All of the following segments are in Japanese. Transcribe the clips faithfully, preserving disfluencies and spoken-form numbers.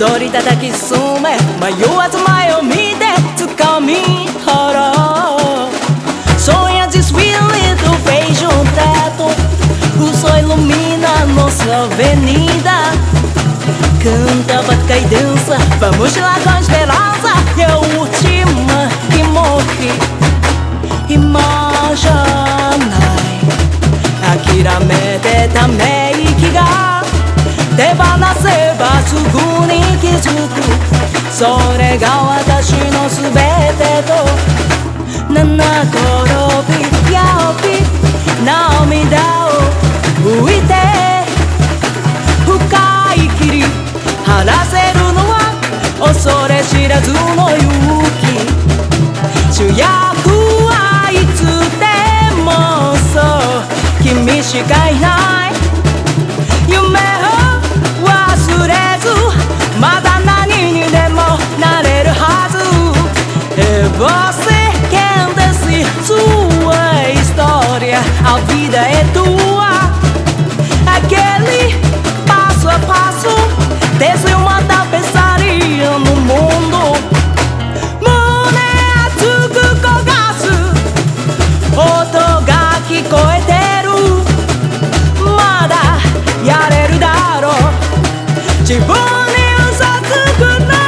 踊り叩き進め迷わず前を見て掴み取ろう Sonha desfile do vejo um teto O sol ilumina nossa avenida Canta, bate e dança Vamos lá com esperança É a última que morre Imaginai諦めてため息が手放せばすぐに気づくそれが私のすべてと七転び八起き涙を拭いて深い霧晴らせるのは恐れ知らずの勇気主役はいつでもそう君しかいない夢を忘れずまだ何にでもなれるはず E você quer descer sua história A vida é tua Aquele passo a passo Desde uma tapeçaria no mundo胸熱く焦がす音が聞こえて自分に嘘つくな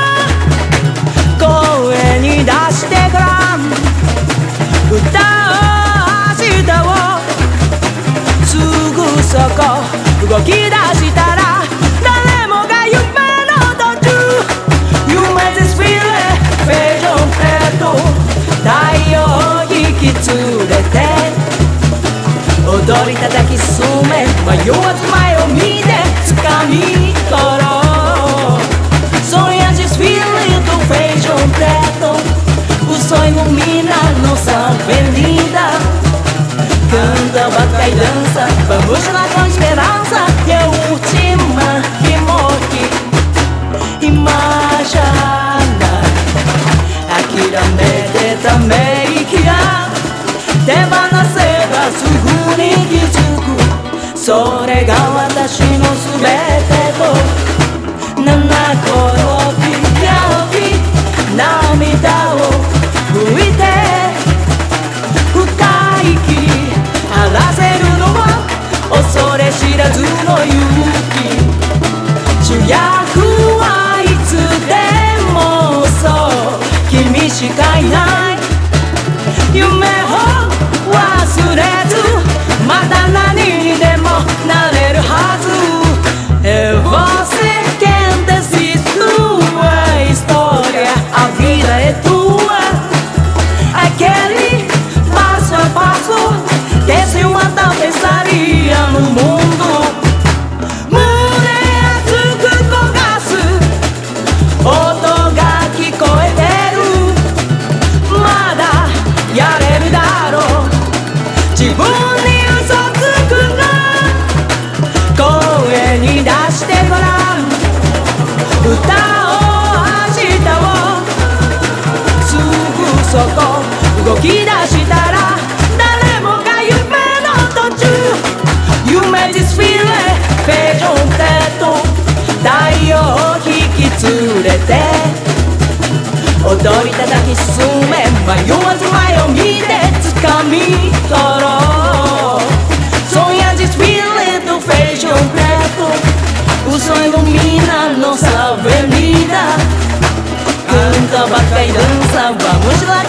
声に出してから歌う明日をすぐそこ動き出したら誰もが夢の途中夢ですフィレフェジョンペット太陽を引き連れて踊り叩き進め迷わず前を見て掴み取ろうSonha desfile do vejo um teto O sol ilumina nossa avenida Canta, bate e dança Vamos lá com esperança É a última que morre Imagina諦めてため息が手放せばすぐに気づくそれが私のすべてと七転び八起き涙を拭いて深い霧晴らせるのは恐れ知らずの勇気主役はいつでもそう君しかいない夢を忘れずまた何にでもなれるはず E você quer descer sua história A vida é tua Aquele passo a passo Desce uma tapeçaria no mundo胸熱く焦がす音が聞こえてるまだやれるだろう自分に嘘つくな声に出してごらん歌おう明日をすぐそこ動き出したら誰もが夢の途中夢ですフィレフェジョンテッド太陽を引き連れて踊り叩き進め迷わず前を見て掴み取ろう Sonha desfile do vejo um teto O sol ilumina nossa avenida Canta, bate e dança Vamos lá